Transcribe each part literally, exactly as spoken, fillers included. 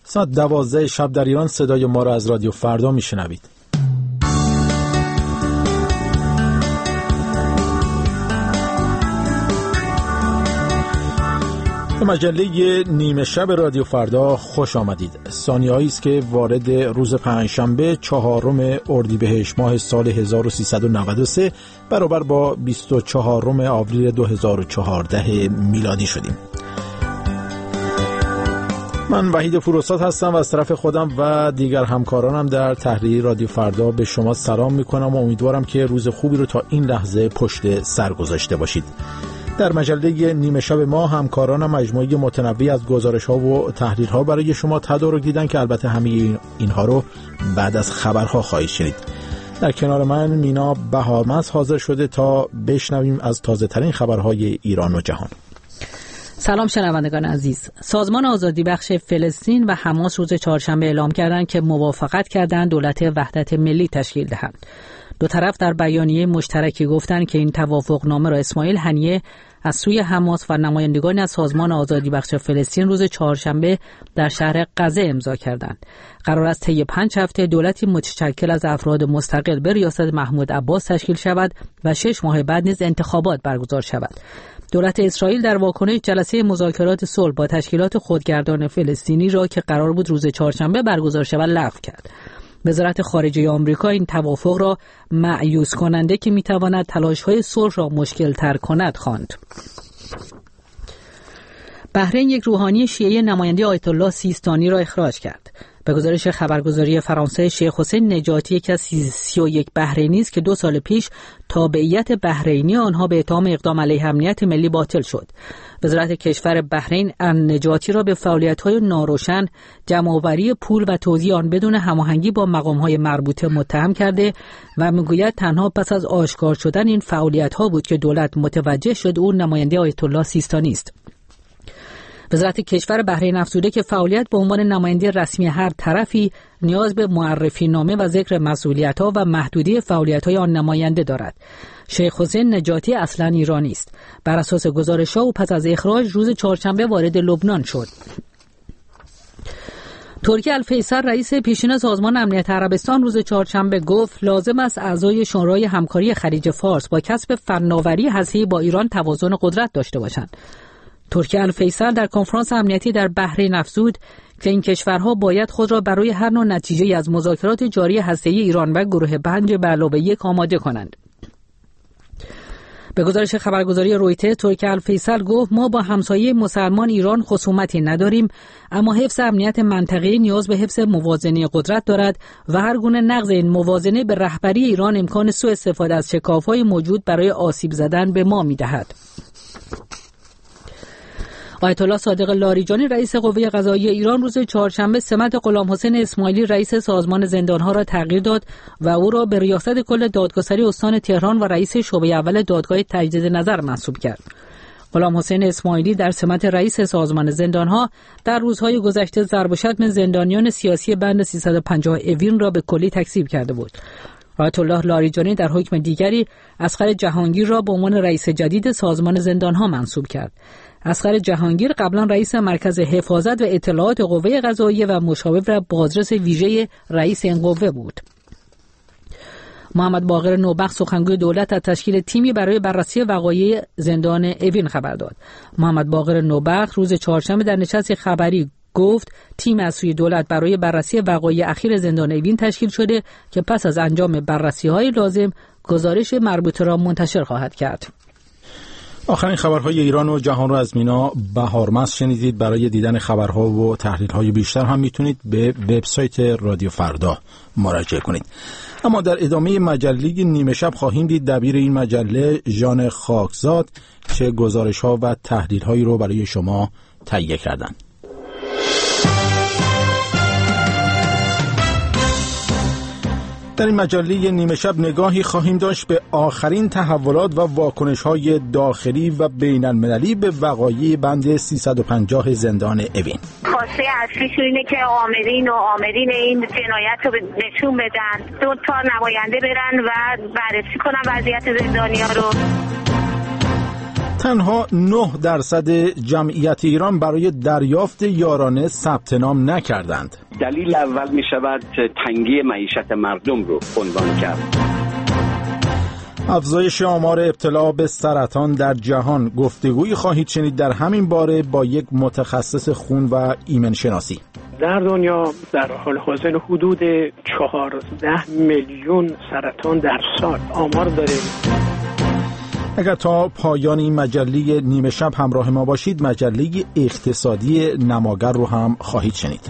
ساعت دوازده شب در ایران صدای ما را از رادیو فردا میشنوید. به مجله نیمه شب رادیو فردا خوش آمدید. ثانیه‌ای است که وارد روز پنجشنبه چهارم اردیبهشت ماه سال هزار و سیصد و نود و سه برابر با بیست و چهارم آوریل دو هزار و چهارده میلادی شدیم. من وحید فروسات هستم و از طرف خودم و دیگر همکارانم در تحریر رادیو فردا به شما سلام میکنم و امیدوارم که روز خوبی رو تا این لحظه پشت سر گذاشته باشید. در مجله نیمه شب ما همکارانم مجموعه متنوعی از گزارش‌ها و تحلیل‌ها برای شما تدارک دیدن که البته همه اینها رو بعد از خبرها خواهید شنید. در کنار من مینا بهارمز حاضر شده تا بشنویم از تازه‌ترین خبرهای ایران و جهان. سلام شنوندگان عزیز. سازمان آزادی بخش فلسطین و حماس روز چهارشنبه اعلام کردند که موافقت کردند دولت وحدت ملی تشکیل دهند. دو طرف در بیانیه مشترکی گفتند که این توافقنامه را اسماعیل هنیه از سوی حماس و نمایندگان از سازمان آزادی بخش فلسطین روز چهارشنبه در شهر غزه امضا کردند. قرار است طی پنج هفته دولتی متشکل از افراد مستقل به ریاست محمود عباس تشکیل شود و شش ماه بعد نیز انتخابات برگزار شود. دولت اسرائیل در واکنش جلسه مذاکرات صلح با تشکیلات خودگردان فلسطینی را که قرار بود روز چهارشنبه برگزار شود لغو کرد. وزارت خارجه آمریکا این توافق را مأیوس کننده که میتواند تلاش‌های صلح را مشکل تر کند خواند. بحرین یک روحانی شیعه نماینده آیت الله سیستانی را اخراج کرد. به گزارش خبرگزاری فرانسه، شیخ حسین نجاتی یکی از سی و یک بحرینی است که دو سال پیش تابعیت بحرینی آنها به اتهام اقدام علیه امنیت ملی باطل شد. وزارت کشور بحرین نجاتی را به فعالیت‌های ناروشن، جمع‌آوری پول و توزیع آن بدون هماهنگی با مقام‌های مربوطه متهم کرده و میگوید تنها پس از آشکار شدن این فعالیت‌ها بود که دولت متوجه شد او نماینده آیت الله سیستانی است. وزارت کشور بحرین افزوده که فعالیت به عنوان نماینده رسمی هر طرفی نیاز به معرفی نامه و ذکر مسئولیت‌ها و محدودی فعالیت‌های آن نماینده دارد. شیخ حسین نجاتی اصلاً ایرانی است. بر اساس گزارش‌ها او پس از اخراج روز چهارشنبه وارد لبنان شد. ترکی الفیصل رئیس پیشین سازمان امنیت عربستان روز چهارشنبه گفت لازم است اعضای شورای همکاری خلیج فارس با کسب فناوری هسته‌ای با ایران توازن قدرت داشته باشند. ترکی الفیصل در کنفرانس امنیتی در بحرین افزود که این کشورها باید خود را برای هر نوع نتیجه از مذاکرات جاری هسته‌ای ایران و گروه پنج به علاوه یک آماده کنند. به گزارش خبرگزاری رویترز، ترکی الفیصل گفت ما با همسایه مسلمان ایران خصومتی نداریم، اما حفظ امنیت منطقه‌ای نیاز به حفظ موازنه قدرت دارد و هر گونه نقض این موازنه به رهبری ایران امکان سوء استفاده از شکاف‌های موجود برای آسیب زدن به ما می‌دهد. آیت الله صادق لاریجانی رئیس قوه قضاییه ایران روز چهارشنبه سمت غلام حسین اسماعیلی رئیس سازمان زندانها را تغییر داد و او را به ریاست کل دادگستری استان تهران و رئیس شعبه اول دادگاه تجدید نظر منصوب کرد. غلام حسین اسماعیلی در سمت رئیس سازمان زندانها در روزهای گذشته ضرب و شتم زندانیان سیاسی بند سیصد و پنجاه اوین را به کلی تکذیب کرده بود. آیت الله لاریجانی در حکم دیگری اصغر جهانگیر را به عنوان رئیس جدید سازمان زندانها منصوب کرد. اصغر جهانگیر قبلا رئیس مرکز حفاظت و اطلاعات قوه قضاییه و مشاور بازرس ویژه رئیس این قوه بود. محمد باقر نوبخت سخنگوی دولت از تشکیل تیمی برای بررسی وقایع زندان اوین خبر داد. محمد باقر نوبخت روز چهارشنبه در نشست خبری گفت تیم از سوی دولت برای بررسی وقایع اخیر زندان اوین تشکیل شده که پس از انجام بررسی‌های لازم گزارش مربوطه را منتشر خواهد کرد. آخرین خبرهای ایران و جهان رو از مینا بهارمز شنیدید. برای دیدن خبرها و تحلیل‌های بیشتر هم میتونید به وبسایت رادیو فردا مراجعه کنید. اما در ادامه مجله نیمه شب خواهیم دید دبیر این مجله ژان خاکزاد چه گزارش‌ها و تحلیل‌هایی رو برای شما تهیه کردند. در این مجله نیمه شب نگاهی خواهیم داشت به آخرین تحولات و واکنش‌های داخلی و بین‌المللی به وقایع بند سیصد و پنجاه زندان اوین. خواسته اصلیشون اینه که آمرین و آمرین این جنایت رو نشون بدن، دو تا نماینده برن و بررسی کنن وضعیت زندانی‌ها رو. تنها نه درصد جمعیت ایران برای دریافت یارانه ثبت نام نکردند. دلیل اول می شود تنگی معیشت مردم رو عنوان کرد. افزایش آمار ابتلا به سرطان در جهان، گفتگویی خواهید شنید در همین باره با یک متخصص خون و ایمن شناسی. در دنیا در حال حاضر حدود چهارده میلیون سرطان در سال آمار داره. اگر تا پایان این مجله نیمه شب همراه ما باشید، مجله اقتصادی نماگر رو هم خواهید شنید.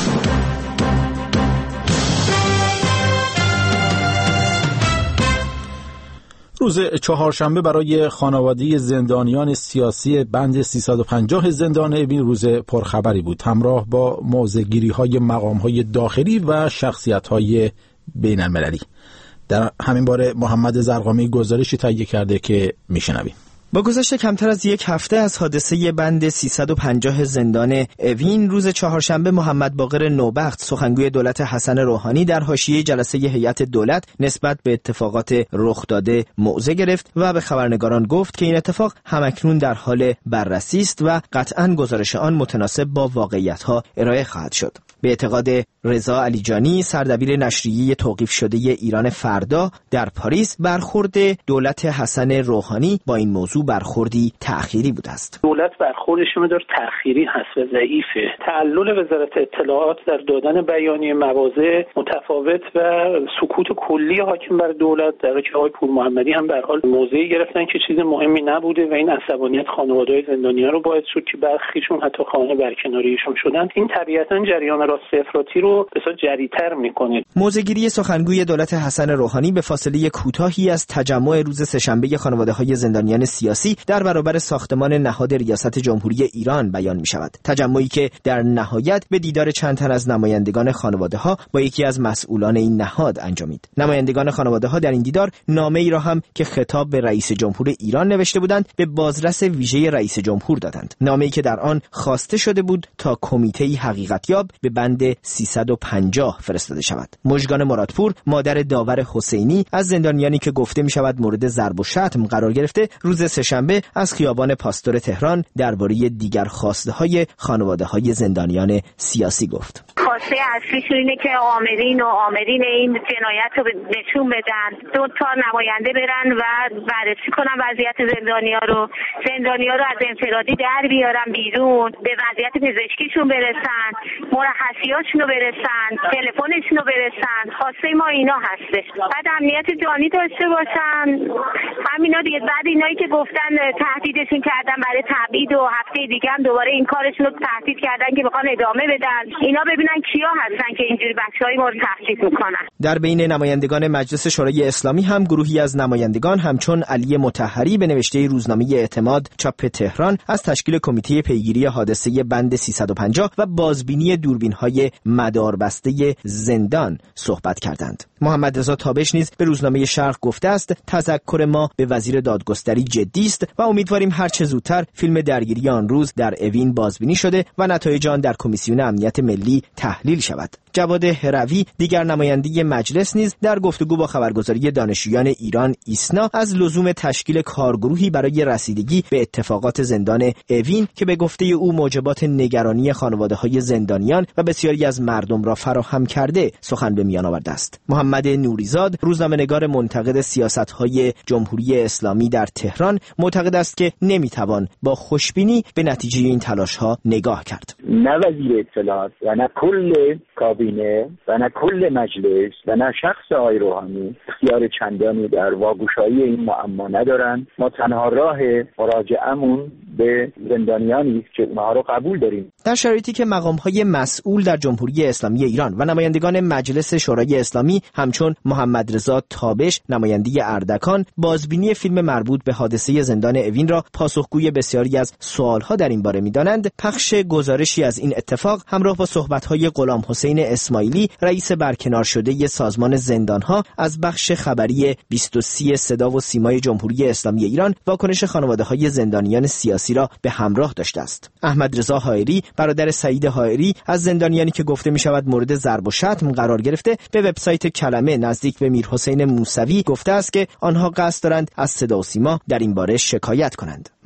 روز چهارشنبه برای خانواده زندانیان سیاسی بند سیصد و پنجاه زندان اوین روز پرخبری بود، همراه با موضع‌گیری‌های مقام‌های داخلی و شخصیت‌های بین المللی. در همین باره محمد زرقامی گزارشی تهیه کرده که میشنویم. با گذشت کمتر از یک هفته از حادثه بند سیصد و پنجاه زندان اوین، روز چهارشنبه محمد باقر نوبخت سخنگوی دولت حسن روحانی در حاشیه جلسه هیئت دولت نسبت به اتفاقات رخ داده موضع گرفت و به خبرنگاران گفت که این اتفاق همکنون در حال بررسی است و قطعاً گزارش آن متناسب با واقعیت‌ها ارائه خواهد شد. به اعتقاد رضا علیجانی، سردبیر نشریه توقیف شده ایران فردا در پاریس، برخورد دولت حسن روحانی با این موضوع برخوردی تأخیری بوده است. دولت برخوردش مقدار تأخیری هست و ضعیفه. تعلل وزارت اطلاعات در دادن بیانیه مواضع متفاوت و سکوت کلی حاکم بر دولت، در حالی که آقای پور محمدی هم به هر حال موضعی گرفتن که چیز مهمی نبوده و این عصبانیت خانواده‌های زندانیان رو باعث شد که برخیشون حتی خانه برکناریشون شدن. این طبیعتاً جریان راست افراطی رو بسیار جری‌تر می‌کنه. موضع‌گیری سخنگوی دولت حسن روحانی به فاصله کوتاهی از تجمع روز سه‌شنبه خانواده‌های زندانیان سیاسی در برابر ساختمان نهاد ریاست جمهوری ایران بیان می‌شود. تجمعی که در نهایت به دیدار چند تن از نمایندگان خانواده‌ها با یکی از مسئولان این نهاد انجامید. نمایندگان خانواده‌ها در این دیدار نامه‌ای را هم که خطاب به رئیس جمهور ایران نوشته بودند به بازرس ویژه رئیس جمهور دادند. نامه‌ای که در آن خواسته شده بود تا کمیته‌ای حقیقتیاب به بند سیصد و پنجاه فرستاده شود. مژگان مرادپور، مادر داور حسینی، از زندانیانی که گفته می شود مورد ضرب و شتم قرار گرفته، روز سه‌شنبه از خیابان پاستور تهران درباره دیگر خواسته‌های خانواده‌های زندانیان سیاسی گفت. خواسته اصلیشون اینه که آمرین و آمرین این جنایت رو نشون بدن، دو تا نماینده برن و بررسی کنن وضعیت زندانیا رو، زندانیا رو از انفرادی در بیارن بیرون، به وضعیت پزشکیشون برسن، مرخصیاشون رو برسن، تلفنشون رو برسن. خواسته ما اینا هستش. بعد امنیت جانی داشته باشن، همینا دیگه. بعد اینایی که گفتن تهدیدشون کردن برای تبعید و هفته دیگه هم دوباره این کارشون رو تهدید کردن که بخوان ادامه بدن، اینا ببینن کیا هستن که اینجوری بچهای ما رو تهدید میکنن. در بین نمایندگان مجلس شورای اسلامی هم گروهی از نمایندگان همچون علی مطهری به نوشته روزنامه اعتماد چاپ تهران از تشکیل کمیته پیگیری حادثه بند سیصد و پنجاه و بازبینی دوربین‌های مداربسته زندان صحبت کردند. محمد رضا تابش نیز به روزنامه شرق گفته است تذکر ما به وزیر دادگستری جدی است و امیدواریم هر چه زودتر فیلم درگیری آن روز در اوین بازبینی شده و نتایج آن در کمیسیون امنیت ملی تحلیل شود. جواد هروی، دیگر نماینده مجلس، نیز در گفتگو با خبرگزاری دانشجویان ایران ایسنا از لزوم تشکیل کارگروهی برای رسیدگی به اتفاقات زندان اوین که به گفته او موجبات نگرانی خانواده‌های زندانیان و بسیاری از مردم را فراهم کرده سخن به میان آورده است. محمد نوریزاد، روزنامه‌نگار منتقد سیاست‌های جمهوری اسلامی در تهران، معتقد است که نمی‌توان با خوشبینی به نتیجه این تلاش‌ها نگاه کرد. نه وزیر اطلاعات و نه کل کابینه و نه کل مجلس و نه شخص آقای روحانی اختیار چندانی در واگشایی این معما ندارند. ما تنها راه مراجعه‌مون به زندانیانی است که اونها رو قبول داریم. در شرایطی که مقام‌های مسئول در جمهوری اسلامی ایران و نمایندگان مجلس شورای اسلامی همچون محمد رضا تابش، نماینده اردکان، بازبینی فیلم مربوط به حادثه زندان اوین را پاسخگوی بسیاری از سوالها در این باره می‌دانند، پخش گزارشی از این اتفاق همراه با صحبت‌های غلام حسین اسماعیلی، رئیس برکنار شده سازمان زندان‌ها، از بخش خبری بیست و سه صدا و سیمای جمهوری اسلامی ایران واکنش خانواده‌های زندانیان سیاسی را به همراه داشته است. احمد رضا حائری، برادر سعید حائری، از زندانیانی که گفته می‌شود مورد ضرب و شتم قرار گرفته، به وبسایت کلمه نزدیک به میرحسین موسوی گفته است که آنها قصد دارند از صدا و سیما در این باره شکایت کنند.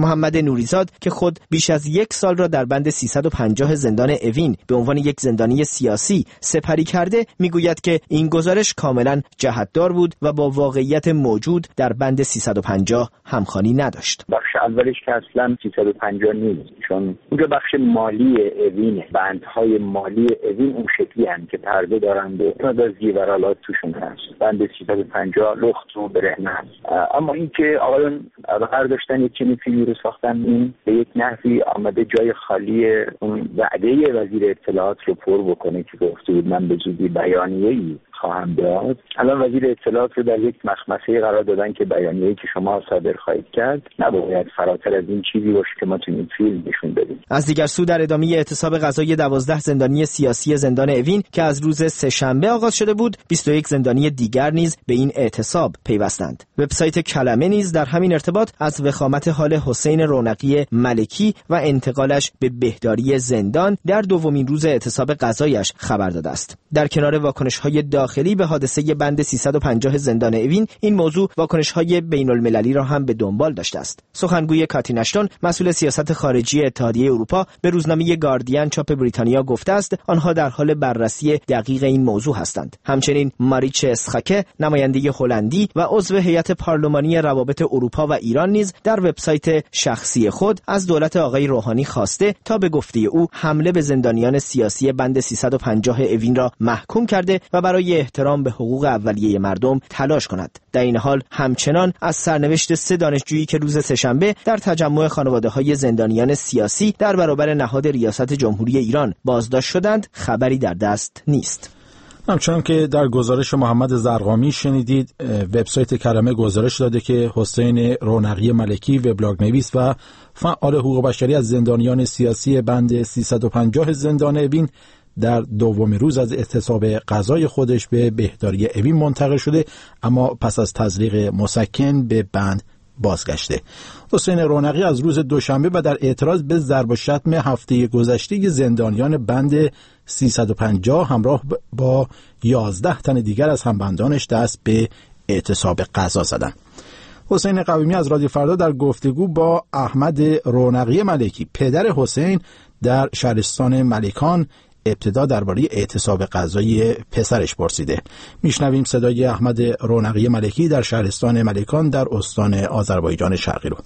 محمد نوریزاد که خود بیش از یک سال را در بند سیصد و پنجاه زندان اوین به عنوان یک زندانی سیاسی سپری کرده، میگوید که این گزارش کاملا جهتدار بود و با واقعیت موجود در بند سیصد و پنجاه همخوانی نداشت. بخش اولش که اصلا سیصد و پنجاه نیست، چون اونجا بخش مالی اوین، بندهای مالی اوین اون شکلی هستند که پرده دارند و مقدار زیورالات توشون هست. بند سیصد و پنجاه لخت و برهنه است. اما این که آقایون قرار داشتن یک چنین فیلمی رو ساختن، این به یک نحوی آمده جای خالی اون وعده وزیر اطلاعات رو پر بکنه که گفته بود من به زودی بیانیه‌ای خواهم داد. الان وزیر اطلاعات رو در یک مخمسه قرار دادن که بیانیه‌ای که شما صادر خواهید کرد نباید فراتر از این چیزی باشه که ما تو این فیلم نشون بدیم. از دیگر سو در ادامه اعتصاب قضایی دوازده زندانی سیاسی زندان اوین که از روز سه‌شنبه آغاز شده بود، بیست و یک زندانی دیگر نیز به این اعتصاب پیوستند. وبسایت کلمه نیز در همین ارتباط از وخامت حال حسین رونقی ملکی و انتقالش به بهداری زندان در دومین روز اعتصاب قضایی‌اش خبر داده است. در کنار واکنش‌های داخلی به حادثه بند سیصد و پنجاه زندان اوین، این موضوع واکنش‌های بین‌المللی را هم به دنبال داشته است. سخنگوی کاترین اشتون، مسئول سیاست خارجی اتحادیه اروپا، به روزنامه گاردین چاپ بریتانیا گفته است آنها در حال بررسی دقیق این موضوع هستند. همچنین ماریچه اسخاکه، نماینده هلندی و عضو هیئت پارلمانی روابط اروپا و ایران نیز در وبسایت شخصی خود از دولت آقای روحانی خواسته تا به گفته او حمله به زندانیان سیاسی بند سیصد و پنجاه اوین را محکوم کرده و برای احترام به حقوق اولیه مردم تلاش کند. در این حال همچنان از سرنوشت سه دانشجویی که روز سه‌شنبه در تجمع خانواده‌های زندانیان سیاسی در برابر نهاد ریاست جمهوری ایران بازداشت شدند خبری در دست نیست. همچنان که در گزارش محمد زرقامی شنیدید، وبسایت کلمه گزارش داده که حسین رونقی ملکی، وبلاگ نویس و فعال حقوق بشری از زندانیان سیاسی بند سیصد و پنجاه زندان اوین، در دومین روز از اعتصاب قضای خودش به بهداری اوین منتقل شده، اما پس از تزریق مسکن به بند بازگشته. حسین رونقی از روز دوشنبه و در اعتراض به ضرب و شتم هفته گذشته زندانیان بند سیصد و پنجاه همراه با یازده تن دیگر از همبندانش دست به اعتصاب قضا زدند. حسین قویمی از رادیو فردا در گفتگو با احمد رونقی ملکی، پدر حسین، در شهرستان ملکان ابتدا درباره اعتصاب قضایی پسرش پرسیده. میشنویم صدای احمد رونقی ملکی در شهرستان ملکان در استان آذربایجان شرقی رو.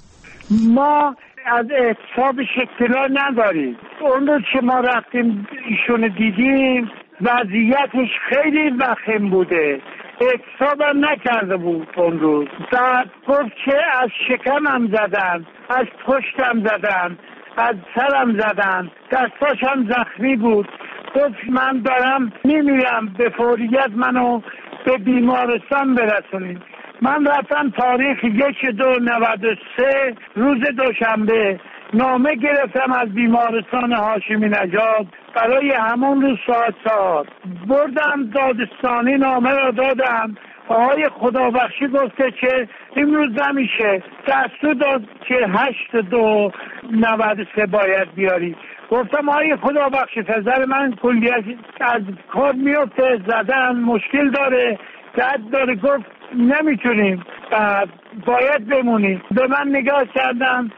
ما از اعتصابش اطلاع نداریم. اون روز که ما رفتیم ایشون دیدیم وضعیتش خیلی وخیم بوده، اعتصاب هم نکرده بود اون روز. بعد گفت که از شکمم زدن، از پشتم زدن، از سرم زدن، دستاش هم زخمی بود. گفت من دارم میمیرم، به فوریت منو به بیمارستان برسونید. من رفتم تاریخ یک دو نود و سه روز دوشنبه نامه گرفتم از بیمارستان هاشمی نژاد برای همون روز ساعت ساعت بردم دادستانی، نامه را دادم. آقای خدابخشی گفته که امروز نمیشه، دستور داد که هشت دو نود و سه باید بیاری. گفتم آقای خدابخشی پسر من کلیت از کار میفته، زدن مشکل داره، درد داره. گفت نمیتونیم، بعد باید بمونیم. به من نگاه کردم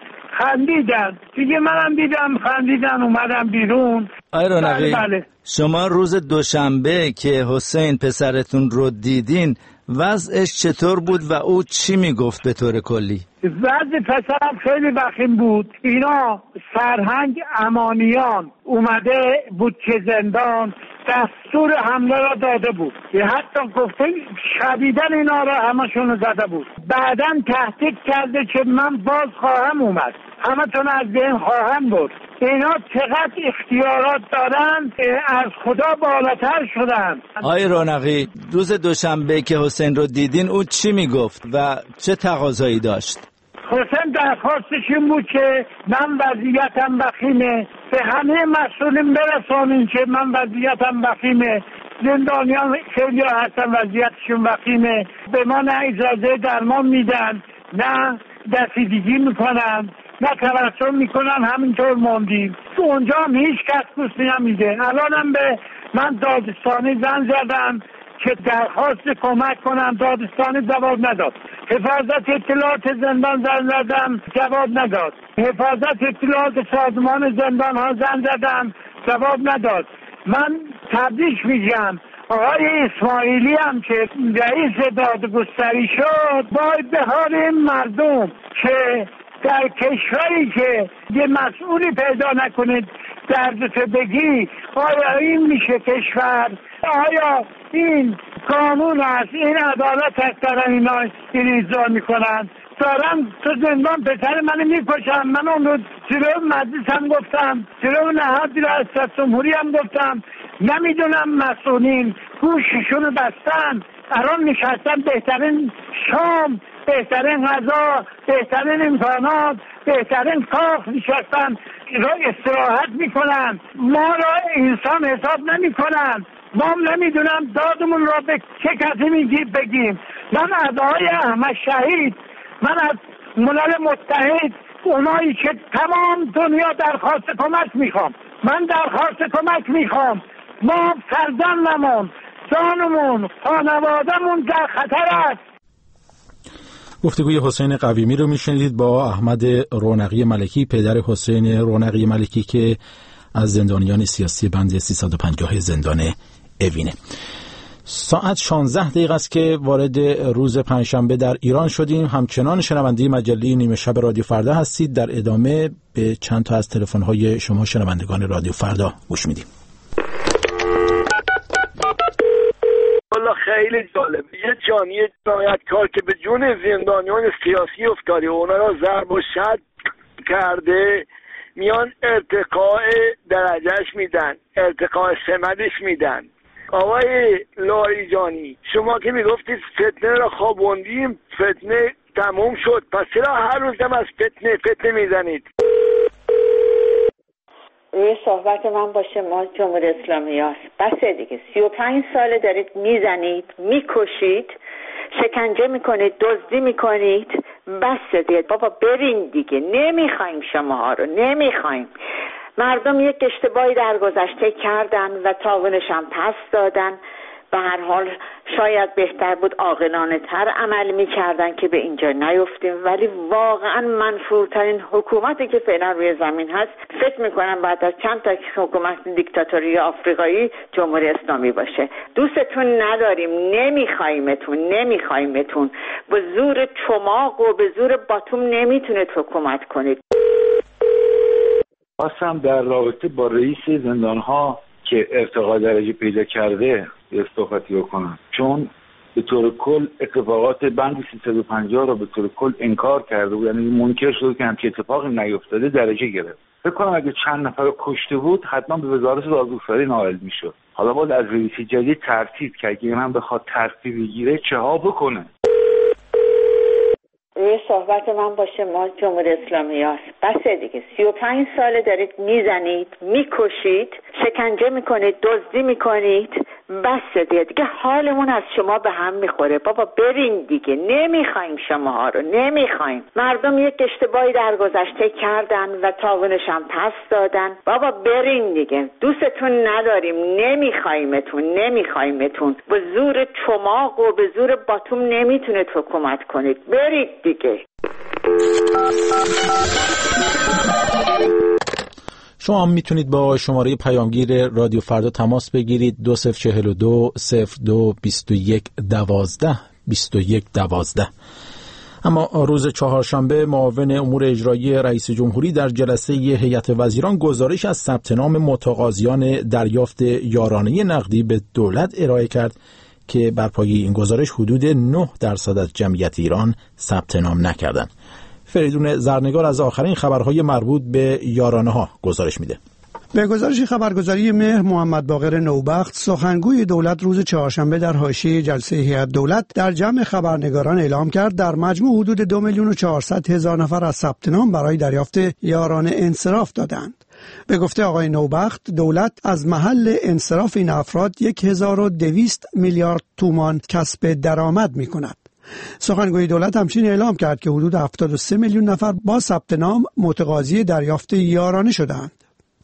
خندیدن دیگه، منم دیدم خندیدن، اومدم بیرون. آقای رونقی، بله بله. شما روز دوشنبه که حسین پسرتون رو دیدین وضعش چطور بود و او چی میگفت به طور کلی؟ وضع پسرم خیلی وخیم بود. اینا سرهنگ امانیان اومده بود که زندان دستور حمله را داده بود، حتی گفته شدیدن اینا را همشون زده بود. بعداً تهدید کرده که من باز خواهم اومد، همه تون از بین خواهم بود. اینا چقدر اختیارات دارن، از خدا بالاتر شدن. آقای رونقی، روز دوشنبه که حسین رو دیدین او چی میگفت و چه تقاضایی داشت؟ حسین درخواستش این بود که من وضعیتم وخیمه، به همه مسئولین برسانین که من وضعیتم وخیمه، زندانیان خیلی هستن وضعیتشون وخیمه، به ما نه اجازه درمان میدن، نه رسیدگی میکنن، نه تبسم میکنن، همینطور موندیم. تو اونجا هم هیچ کس گوش نمیده. الانم به من دادستانی زنگ زدن، که درخواست کمک کنم دادستان جواب نداد. حفاظت اطلاعات زندان زنگ زدم جواب نداد. حفاظت اطلاعات سازمان زندان ها زنگ زدم جواب نداد. من تبریک میگم آقای اسماعیلی هم که رئیس دادگستری شد باید به حال این مردم که در کشوری که یه مسئولی پیدا نکنید دردت بگی آیا این میشه کشور؟ آیا این قانون است؟ این عدالت است؟ دارن اینا این ایجا میکنن دارن تو زندان پسر منو میکشن. من اون رو جلو مجلس هم گفتم، جلو نهاد ریاست جمهوری هم گفتم، نمیدونم مسئولین گوششون رو بستن. الان نشستن بهترین شام، بهترین غذا، بهترین امکانات، بهترین کاخ نشستن را استراحت میکنن. ما را انسان حساب نمیکنن. ما هم نمیدونم دادمون را به چه کسی میگیم بگیم. من از آقای احمد شهید، من از ملل متحد، اونایی که تمام دنیا درخواست کمک میخوام، من درخواست کمک میخوام. ما فرزندمون، جانمون، خانوادمون در خطر است. گفتگوی حسین قویمی رو میشنیدید با احمد رونقی ملکی، پدر حسین رونقی ملکی که از زندانیان سیاسی بند سیصد و پنجاه زندان اوینه. ساعت شانزده دقیقه است که وارد روز پنجشنبه در ایران شدیم. همچنان شنونده مجله نیمه شب رادیو فردا هستید. در ادامه به چند تا از تلفن‌های شما شنوندگان رادیو فردا گوش میدیم. والا خیلی جالب. یه جانی جنایتکار که به جون زندانیان سیاسی افتاده، اونا را ضرب و شتم کرده، میان ارتقاء درجهش میدن، ارتقاء سمتش میدن. آقای لاریجانی، شما که میگفتید فتنه را خوابوندیم، فتنه تموم شد، پس چرا هر روز هم از فتنه فتنه میزنید؟ روی صحبت من با شما جمهوری اسلامی هست. بسه دیگه، سی و پنج ساله دارید میزنید، میکشید، شکنجه میکنید، دزدی میکنید. بسه دیگه بابا، برین دیگه، نمیخوایم شماها رو، نمیخوایم. مردم یک اشتباهی در گذشته کردن و تاوانش هم پس دادن. به هر حال شاید بهتر بود عاقلانه تر عمل میکردن که به اینجا نیفتیم، ولی واقعا منفورترین حکومتی که فعلا روی زمین هست فکر میکنم بعد از چند تا حکومت دیکتاتوری آفریقایی جمهوری اسلامی باشه. دوستتون نداریم، نمیخوایمتون، نمیخوایمتون. به زور چماق و به زور باتوم نمیتونید حکومت کنید. خواستم در رابطه با رئیس زندانها که ارتقا درجه پیدا کرده یه صحبتی بکنم، چون به طور کل اتفاقات بند سیصد و پنجاه را به طور کل انکار کرده بود، یعنی منکر شده که همچین اتفاقی نیفتاده، درجه گرفت. فکر کنم اگه چند نفر رو کشته بود حتما به وزارت دادگستری نائل میشد. حالا باید از رئیس جدید ترتیب که اگه هم بخواد ترتیب بگیره چه ها بکنه. روی صحبت من با شما جمهوری اسلامی هست. بسه دیگه، سی و پنج ساله دارید میزنید، میکشید، شکنجه میکنید، دزدی میکنید. بسه دیگه، دیگه حالمون از شما به هم میخوره. بابا برین دیگه، نمیخوایم شماها رو، نمیخوایم. مردم یک اشتباهی در گذشته کردن و تاوانش هم پس دادن. بابا برین دیگه، دوستتون نداریم، نمیخوایمتون، نمیخوایمتون. به زور چماق و به زور باتوم نمیتونید حکومت کنید. برید دیگه. شما هم میتونید با شماره پیامگیر رادیو فردا تماس بگیرید دو صفر چهل و دو صفر دو بیست و یک دوازده بیست و یک دوازده. اما روز چهارشنبه معاون امور اجرایی رئیس جمهوری در جلسه هیئت وزیران گزارش از ثبت نام متقاضیان دریافت یارانه نقدی به دولت ارائه کرد که بر پایه این گزارش حدود نه درصد از جمعیت ایران ثبت نام نکردند. فریدون زرنگار از آخرین خبرهای مربوط به یارانه ها گزارش میده. به گزارش خبرگزاری مهر، محمد باقر نوبخت سخنگوی دولت روز چهارشنبه در حاشیه جلسه هیئت دولت در جمع خبرنگاران اعلام کرد در مجموع حدود دو میلیون و چهارصد هزار نفر از ثبت نام برای دریافت یارانه انصراف دادند. به گفته آقای نوبخت دولت از محل انصراف این افراد هزار و دویست میلیارد تومان کسب درآمد می‌کند. سخنگوی دولت همچنین اعلام کرد که حدود هفتاد و سه میلیون نفر با ثبت نام متقاضی دریافت یارانه شدند.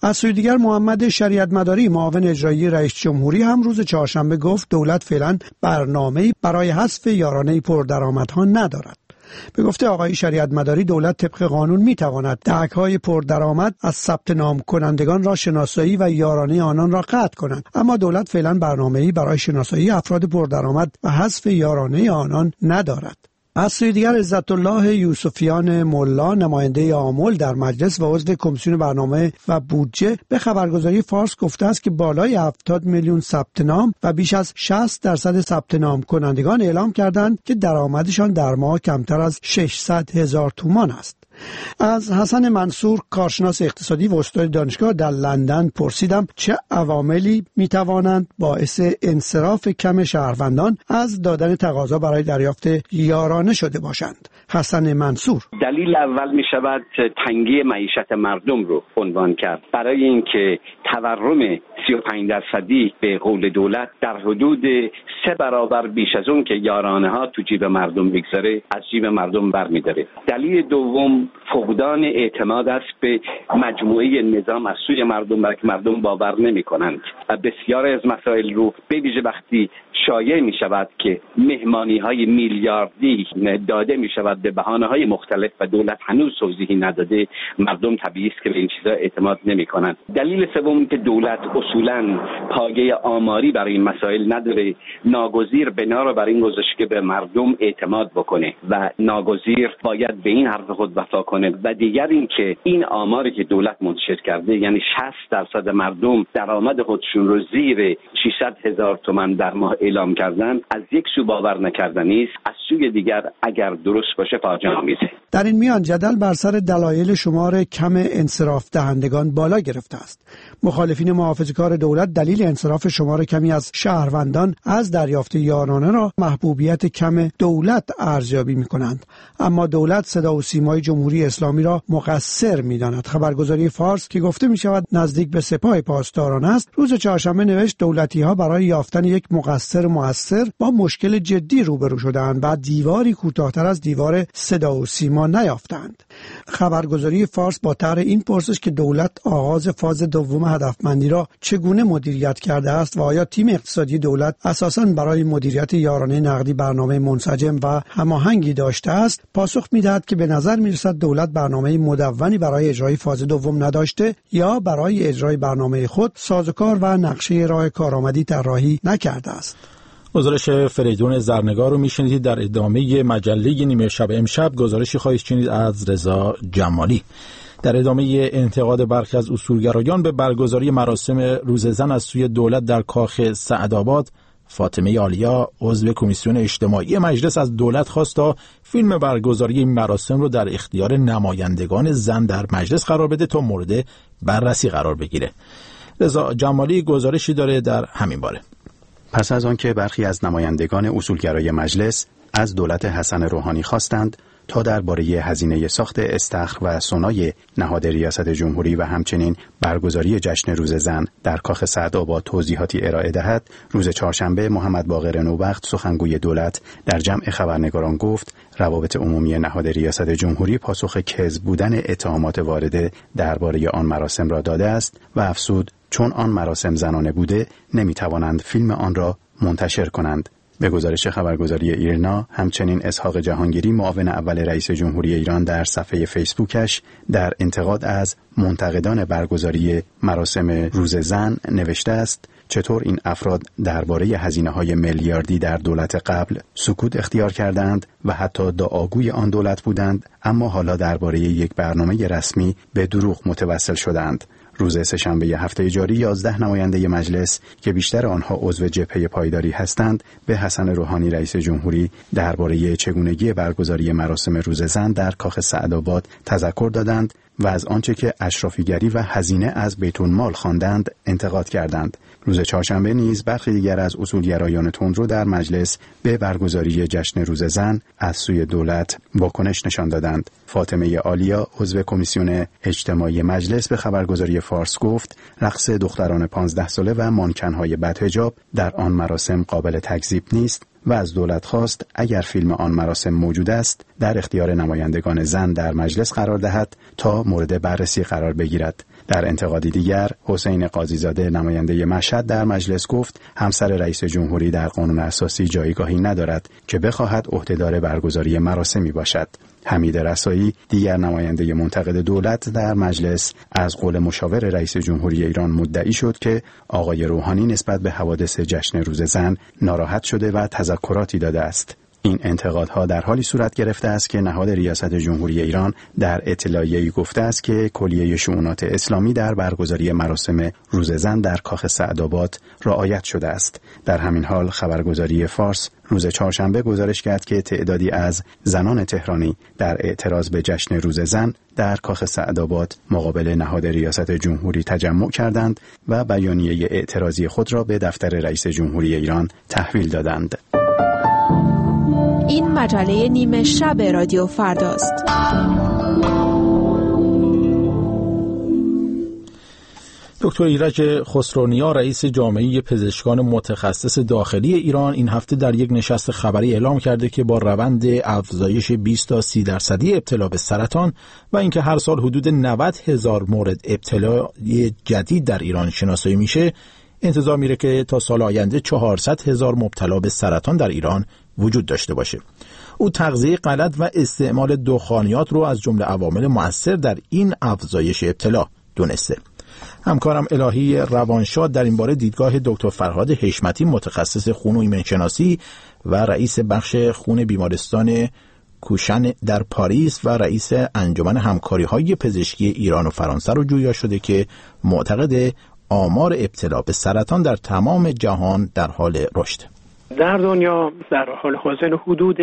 از سوی دیگر محمد شریعت مداری معاون اجرایی رئیس جمهوری هم روز چهارشنبه گفت دولت فعلا برنامه‌ای برای حذف یارانه پردرآمدها ندارد. به گفته آقای شریعت مداری دولت طبق قانون میتواند دهک‌های پردرآمد از ثبت نام کنندگان را شناسایی و یارانه آنان را قطع کند، اما دولت فعلا برنامه‌ای برای شناسایی افراد پردرآمد و حذف یارانه آنان ندارد. از سوی دیگر عزت الله یوسفیان ملا نماینده آمل در مجلس و عضو کمیسیون برنامه و بودجه به خبرگزاری فارس گفته است که بالای هفتاد میلیون ثبت نام و بیش از شصت درصد ثبت نام کنندگان اعلام کردند که درآمدشان در ماه کمتر از ششصد هزار تومان است. از حسن منصور کارشناس اقتصادی و استاد دانشگاه در لندن پرسیدم چه عواملی میتوانند باعث انصراف کم شهروندان از دادن تقاضا برای دریافت یارانه شده باشند. حسن منصور: دلیل اول می شود تنگی معیشت مردم رو عنوان کرد. برای اینکه تورم سی و پنج درصدی به قول دولت در حدود سه برابر بیش از اون که یارانه ها تو جیب مردم میگذاره از جیب مردم برمیداره. دلیل دوم فقدان اعتماد است به مجموعه نظام از سوی مردم، برای که مردم باور نمی کنند. بسیار از مسائل رو به ویژه وقتی شایع می شود که مهمانی های میلیاردی داده می شود به بهانه های مختلف و دولت هنوز توضیحی نداده، مردم طبیعی است که به این چیزا اعتماد نمی کنند. دلیل سوم که دولت اصولاً پایه آماری برای این مسائل نداره، ناگزیر بنا را برای این گذاشته که به مردم اعتماد بکنه و ناگزیر باید به این حرف خود وفا کنه. و دیگر این که این آماری که دولت منتشر کرده، یعنی شصت درصد مردم درآمد خودشون رو زیر ششصد هزار تومان در ماه اعلام کردن، از یک سو باور نکردنی است، از سوی دیگر اگر درست باشه فاجعه آمیزه. در این میان جدل بر سر دلایل شمار کم انصراف دهندگان بالا گرفته است. مخالفین محافظه‌کار دولت دلیل انصراف شمار کمی از شهروندان از دریافت یارانه را محبوبیت کم دولت ارزیابی می‌کنند، اما دولت صدا و سیمای جمهوری اسلامی را مقصر می‌داند. خبرگزاری فارس که گفته می‌شود نزدیک به سپاه پاسداران است، روز چهارشنبه نوشت دولتی‌ها برای یافتن یک مقصر مؤثر با مشکل جدی روبرو شدند و دیواری کوتاه‌تر از دیوار صدا و سیما نیافتند. خبرگزاری فارس با طرح این پرسش که دولت آغاز فاز دوم هدفمندی را چگونه مدیریت کرده است و آیا تیم اقتصادی دولت اساساً برای مدیریت یارانه نقدی برنامه منسجم و هماهنگی داشته است، پاسخ می‌دهد که به نظر می‌رسد دولت برنامه مدونی برای اجرای فاز دوم نداشته یا برای اجرای برنامه خود سازوکار و نقشه راه کارآمدی طراحی نکرده است. گزارش فریدون زرنگار رو میشنیدید. در ادامه مجله نیمه شب امشب گزارشی خواهید شنید از رضا جمالی. در ادامه انتقاد برخی از اصولگرایان به برگزاری مراسم روز زن از سوی دولت در کاخ سعدآباد، فاطمه آلیا عضو کمیسیون اجتماعی مجلس از دولت خواست تا فیلم برگزاری این مراسم رو در اختیار نمایندگان زن در مجلس قرار بده تا مورد بررسی قرار بگیره. رضا جمالی گزارشی داره در همین باره. پس از آن که برخی از نمایندگان اصولگرای مجلس از دولت حسن روحانی خواستند تا درباره هزینه ساخت استخر و سونای نهاد ریاست جمهوری و همچنین برگزاری جشن روز زن در کاخ سعدآباد توضیحاتی ارائه دهد، روز چهارشنبه محمد باقر نوبخت سخنگوی دولت در جمع خبرنگاران گفت روابط عمومی نهاد ریاست جمهوری پاسخ کذب بودن اتهامات وارده درباره آن مراسم را داده است و افزود چون آن مراسم زنانه بوده نمیتوانند فیلم آن را منتشر کنند. به گزارش خبرگزاری ایرنا، همچنین اسحاق جهانگیری معاون اول رئیس جمهوری ایران در صفحه فیسبوکش در انتقاد از منتقدان برگزاری مراسم روز زن نوشته است چطور این افراد درباره هزینه‌های میلیاردی در دولت قبل سکوت اختیار کردند و حتی دعاگوی آن دولت بودند، اما حالا درباره یک برنامه رسمی به دروغ متوسل شدند. روز سه‌شنبه هفته جاری یازده نماینده مجلس که بیشتر آنها عضو جبهه پایداری هستند به حسن روحانی رئیس جمهوری درباره چگونگی برگزاری مراسم روز زن در کاخ سعدآباد تذکر دادند و از آنچه که اشرافیگری و هزینه از بیت المال خواندند انتقاد کردند. روز چهارشنبه نیز برخی دیگر از اصولگرایان تندرو در مجلس به برگزاری جشن روز زن از سوی دولت واکنش نشان دادند. فاطمه آلیا عضو کمیسیون اجتماعی مجلس به خبرگزاری فارس گفت رقص دختران پانزده ساله و مانکن‌های بدحجاب در آن مراسم قابل تکذیب نیست و از دولت خواست اگر فیلم آن مراسم موجود است در اختیار نمایندگان زن در مجلس قرار دهد تا مورد بررسی قرار بگیرد. در انتقادی دیگر، حسین قاضیزاده نماینده مشهد در مجلس گفت همسر رئیس جمهوری در قانون اساسی جایگاهی ندارد که بخواهد عهدهدار برگزاری مراسمی باشد. حمید رسایی دیگر نماینده منتقد دولت در مجلس از قول مشاور رئیس جمهوری ایران مدعی شد که آقای روحانی نسبت به حوادث جشن روز زن ناراحت شده و تذکراتی داده است. این انتقادها در حالی صورت گرفته است که نهاد ریاست جمهوری ایران در اطلاعیه‌ای گفته است که کلیه شؤونات اسلامی در برگزاری مراسم روز زن در کاخ سعدآباد رعایت شده است. در همین حال خبرگزاری فارس روز چهارشنبه گزارش کرد که تعدادی از زنان تهرانی در اعتراض به جشن روز زن در کاخ سعدآباد مقابل نهاد ریاست جمهوری تجمع کردند و بیانیه اعتراضی خود را به دفتر رئیس جمهوری ایران تحویل دادند. این مجله نیمه شب رادیو فرداست. دکتر ایرج خسرونیا رئیس جامعه پزشکان متخصص داخلی ایران این هفته در یک نشست خبری اعلام کرده که با روند افزایش بیست تا سی درصدی ابتلا به سرطان و اینکه هر سال حدود نود هزار مورد ابتلای جدید در ایران شناسایی میشه، انتظار میره که تا سال آینده چهارصد هزار مبتلا به سرطان در ایران وجود داشته باشه. او تغذیه غلط و استعمال دخانیات رو از جمله عوامل مؤثر در این افزایش ابتلا دونسته. همکارم الهی روانشاد در این باره دیدگاه دکتر فرهاد حشمتی متخصص خون و ایمن شناسی و رئیس بخش خون بیمارستان کوشن در پاریس و رئیس انجمن همکاری‌های پزشکی ایران و فرانسه رو جویا شده که معتقد آمار ابتلا به سرطان در تمام جهان در حال رشد. در دنیا در حال حاضر حدود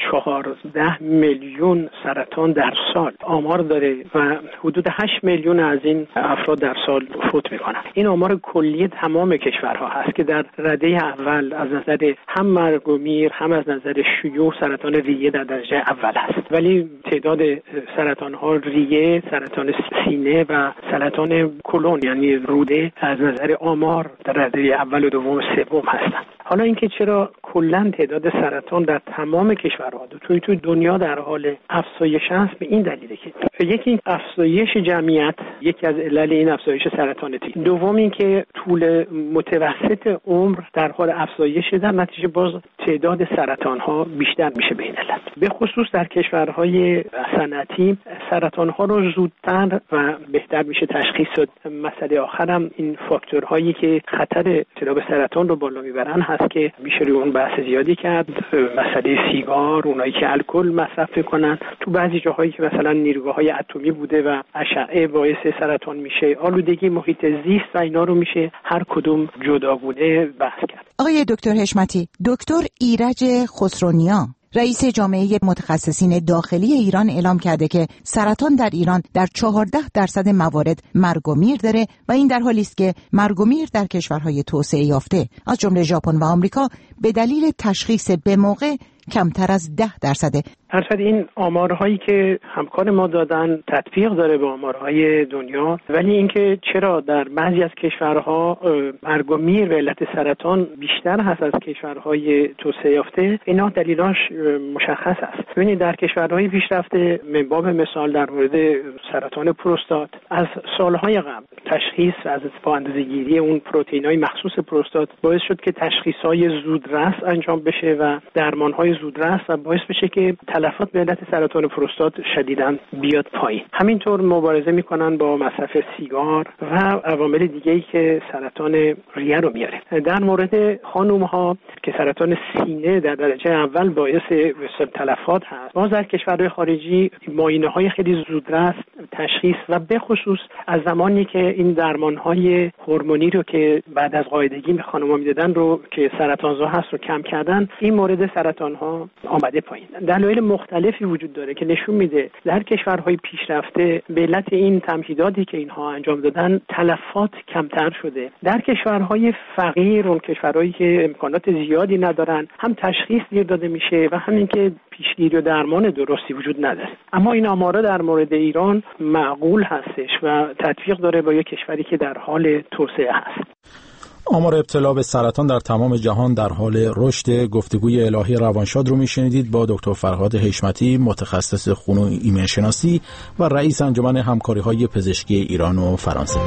چهارده میلیون سرطان در سال آمار داره و حدود هشت میلیون از این افراد در سال فوت میکنن. این آمار کلی تمام کشورها هست که در رده اول از نظر هم مرگ و میر هم از نظر شیوع سرطان ریه در درجه اول هست، ولی تعداد سرطان ها ریه، سرطان سینه و سرطان کلون یعنی روده از نظر آمار در رده اول و دوم و سوم هستند. حالا اینکه چرا کلا تعداد سرطان در تمام کشورها توی توی دنیا در حال افزایش است، به این دلیله که یکی افزایش جمعیت یکی از علل این افزایش سرطانه، دوم اینکه طول متوسط عمر در حال افزایش، در نتیجه باز تعداد سرطان ها بیشتر میشه به این علت. به خصوص در کشورهای صنعتی سرطان ها رو زودتر و بهتر میشه تشخیص داد. مسئله آخرم این فاکتورهایی که خطر ابتلا به سرطان رو بالا میبرن هست که میشه روی اون بحث زیادی کرد. مسئله سیگار، اونایی که الکل مصرف میکنن، تو بعضی جاهایی که مثلا نیروگاه‌های اتمی بوده و اشعه باعث سرطان میشه، آلودگی محیط زیست و اینا رو میشه هر کدوم جداگونه بحث کرد. آقای دکتر حشمتی، دکتر ایرج خسرونیا رئیس جامعه متخصصین داخلی ایران اعلام کرده که سرطان در ایران در چهارده درصد موارد مرگ و میر داره و این در حالی است که مرگ و میر در کشورهای توسعه یافته از جمله ژاپن و آمریکا به دلیل تشخیص به موقع کمتر از ده درصده. درصد این آمارهایی که همکار ما دادن تطبیق داره به آمارهای دنیا، ولی اینکه چرا در بعضی از کشورها مرگ و میر به علت سرطان بیشتر هست از کشورهای توسعه یافته، اینا دلیلاش مشخص است. ببینید در کشورهای پیشرفته من باب مثال در مورد سرطان پروستات از سالهای قبل تشخیص از با اندازه‌گیری اون پروتئین‌های مخصوص پروستات باعث شد که تشخیص‌های زودرس انجام بشه و درمان‌های زودرس و باعث بشه که تلفات به علت سرطان پروستات شدیداً بیاد پایین. همینطور مبارزه میکنن با مصرف سیگار و عوامل دیگه‌ای که سرطان ریه رو میاره. در مورد خانم‌ها که سرطان سینه در درجه اول باعث تلفات هست، باز در کشورهای خارجی معاینه‌های خیلی زودرس تشخیص و به خصوص از زمانی که این درمان‌های هورمونی رو که بعد از قاعدگی به خانم‌ها میدادن رو که سرطانزا هست رو کم کردن، این مورد سرطان‌ها آمده پایین. دلایل مختلفی وجود داره که نشون میده در کشورهای پیشرفته به علت این تمهیداتی که اینها انجام دادن تلفات کمتر شده. در کشورهای فقیر، اون کشورهایی که امکانات زیادی ندارن، هم تشخیص دیر داده میشه و همین که پیشگیری و درمان درستی وجود نداره. اما این آمارا در مورد ایران معقول هستش و تطبیق داره با یک کشوری که در حال توسعه هست. آمار ابتلا به سرطان در تمام جهان در حال رشد. گفتگوی الهی روانشاد رو میشنیدید با دکتر فرهاد حشمتی، متخصص خون و ایمن شناسی و رئیس انجمن همکاری‌های پزشکی ایران و فرانسه.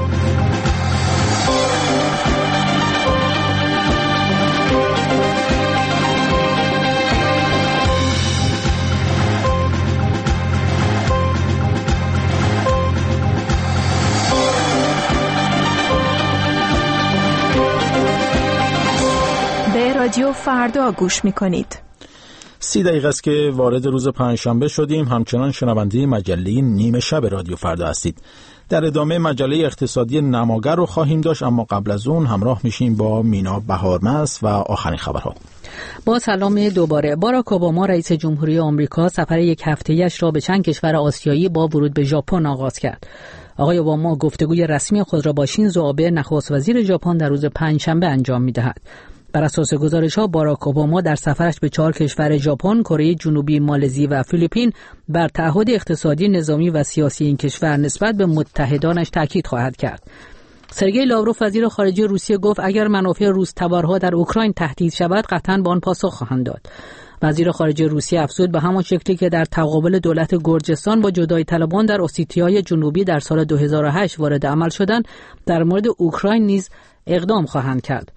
رادیو فردا گوش میکنید. سی دقیقه است که وارد روز پنجشنبه شدیم. همچنان شنونده مجله نیمه شب رادیو فردا هستید. در ادامه مجله اقتصادی نماگر رو خواهیم داشت، اما قبل از اون همراه میشیم با مینا بهارمست و آخرین خبرها. با سلام دوباره. باراک اوباما رئیس جمهوری آمریکا سفر یک هفته‌ایش را به چند کشور آسیایی با ورود به ژاپن آغاز کرد. آقای اوباما گفتگوی رسمی خود را با شینزو آبه نخست وزیر ژاپن در روز پنجشنبه انجام می‌دهد. بر اساس گزارش‌ها باراک اوباما در سفرش به چهار کشور ژاپن، کره جنوبی، مالزی و فیلیپین بر تعهد اقتصادی، نظامی و سیاسی این کشور نسبت به متحدانش تاکید خواهد کرد. سرگئی لاوروف وزیر خارجه روسیه گفت اگر منافع روس تبارها در اوکراین تهدید شود قطعاً به آن پاسخ خواهند داد. وزیر خارجه روسیه افزود به همان شکلی که در تقابل دولت گرجستان با جدایی طلبان در اوسیتیای جنوبی در سال دو هزار و هشت وارد عمل شدند، در مورد اوکراین نیز اقدام خواهند کرد.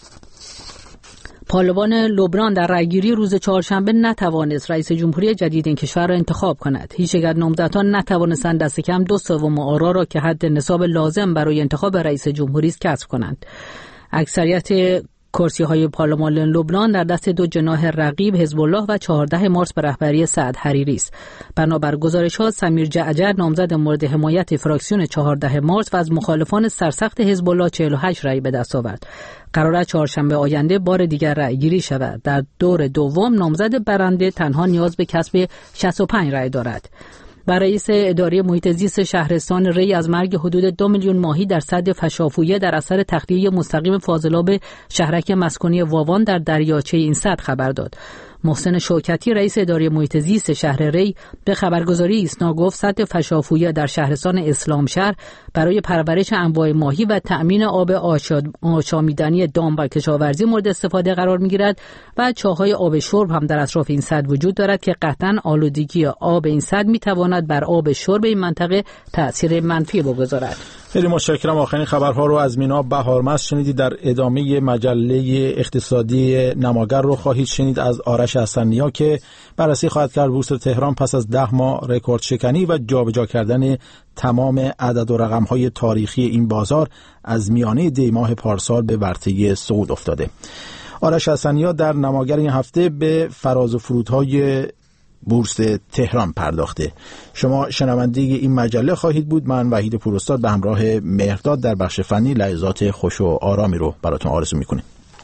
پارلمان لبنان در رأیگیری روز چهارشنبه نتوانست رئیس جمهوری جدید این کشور را انتخاب کند. هیچ یک از نامزدان نتوانستند دست کم دو سوم آرا را که حد نصاب لازم برای انتخاب رئیس جمهوری است کسب کنند. اکثریت کرسی‌های پارلمان لبنان در دست دو جناح رقیب حزب الله و چهاردهم مارس به رهبری سعد حریری است. بنابر گزارش‌ها سمیر جعجر نامزد مورد حمایت فراکسیون چهاردهم مارس و از مخالفان سرسخت حزب الله چهل و هشت رأی به دست آورد. قرار است چهارشنبه آینده بار دیگر رأیگیری شود. در دور دوم نامزد برنده تنها نیاز به کسب شصت و پنج رأی دارد. و رئیس اداره محیط زیست شهرستان ری از مرگ حدود دو میلیون ماهی در سد فشافویه در اثر تخلیه مستقیم فاضلاب شهرک مسکونی واوان در دریاچه این سد خبر داد. محسن شوکتی رئیس اداره محیط زیست شهر ری به خبرگزاری ایسنا گفت سد فشافویه در شهرستان اسلام شهر برای پرورش انواع ماهی و تأمین آب آشامیدنی دام و کشاورزی مورد استفاده قرار می‌گیرد و چاه‌های آب شرب هم در اطراف این سد وجود دارد که قطعاً آلودگی آب این سد می‌تواند بر آب شرب این منطقه تأثیر منفی بگذارد. خیلی متشکرم. آخرین خبرها رو از مینا بهارمست شنیدید. در ادامه مجله اقتصادی نماگر رو خواهید شنید از آرش حسنی‌ها که بررسی خواهد کرد بورس تهران پس از ده ماه رکورد شکنی و جابجا کردن تمام عدد و رقم‌های تاریخی این بازار از میانه دی ماه پارسال به ورطه صعود افتاده. آرش حسنی‌ها در نماگر این هفته به فراز و فرودهای بورس تهران پرداخته. شما شنونده این مجله خواهید بود. من وحید پوراستاد به همراه مهرداد در بخش فنی لحظات خوش و آرامی رو براتون آرزو میکنیم.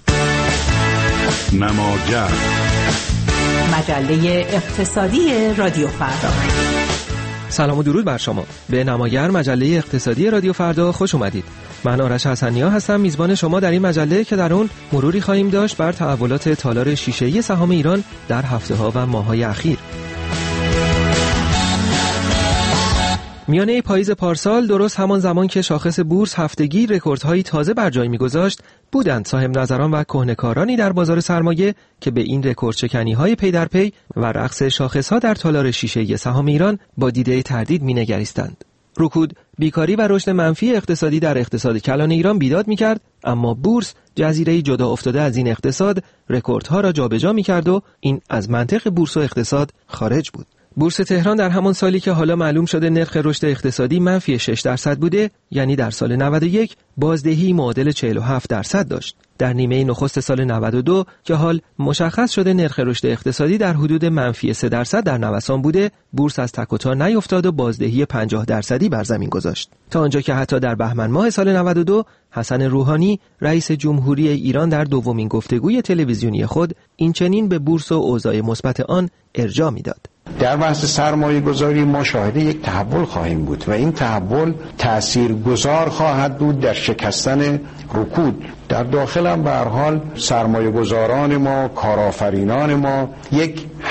نماگر، مجله اقتصادی رادیو فردا. سلام و درود بر شما. به نماگر، مجله اقتصادی رادیو فردا خوش اومدید. من آرش حسنی‌ها هستم، میزبان شما در این مجله که در اون مروری خواهیم داشت بر تحولات تالار شیشه‌ای سهام ایران در هفته‌ها و ماه‌های اخیر. میانه پاییز پارسال، درست همان زمان که شاخص بورس هفتگی رکوردهایی تازه بر جای می‌گذاشت، بودند صاحب نظران و کهنه‌کارانی در بازار سرمایه که به این رکورد شکنی‌های پی در پی و رقص شاخص‌ها در تالار شیشه‌ای سهام ایران با دیده تردید می‌نگریستند. رکود، بیکاری و رشد منفی اقتصادی در اقتصاد کلان ایران بیداد می‌کرد، اما بورس، جزیره‌ای جدا افتاده از این اقتصاد، رکوردها را جابجا می‌کرد و این از منطق بورس و اقتصاد خارج بود. بورس تهران در همان سالی که حالا معلوم شده نرخ رشد اقتصادی منفی شش درصد بوده، یعنی در سال نود و یک، بازدهی معادل چهل و هفت درصد داشت. در نیمه نخست سال نود و دو که حال مشخص شده نرخ رشد اقتصادی در حدود منفی سه درصد در نوسان بوده، بورس از تک و تا نیفتاد و بازدهی پنجاه درصدی بر زمین گذاشت. تا آنجا که حتی در بهمن ماه سال نود و دو حسن روحانی رئیس جمهوری ایران در دومین گفتگوی تلویزیونی خود این چنین به بورس و اوضاع مثبت آن ارجاع می‌داد. در بحث سرمایه گذاری ما شاهد یک تحول خواهیم بود و این تحول تأثیر گذار خواهد بود در شکستن رکود. در داخل هم به هر حال سرمایه گذاران ما، کارآفرینان ما یک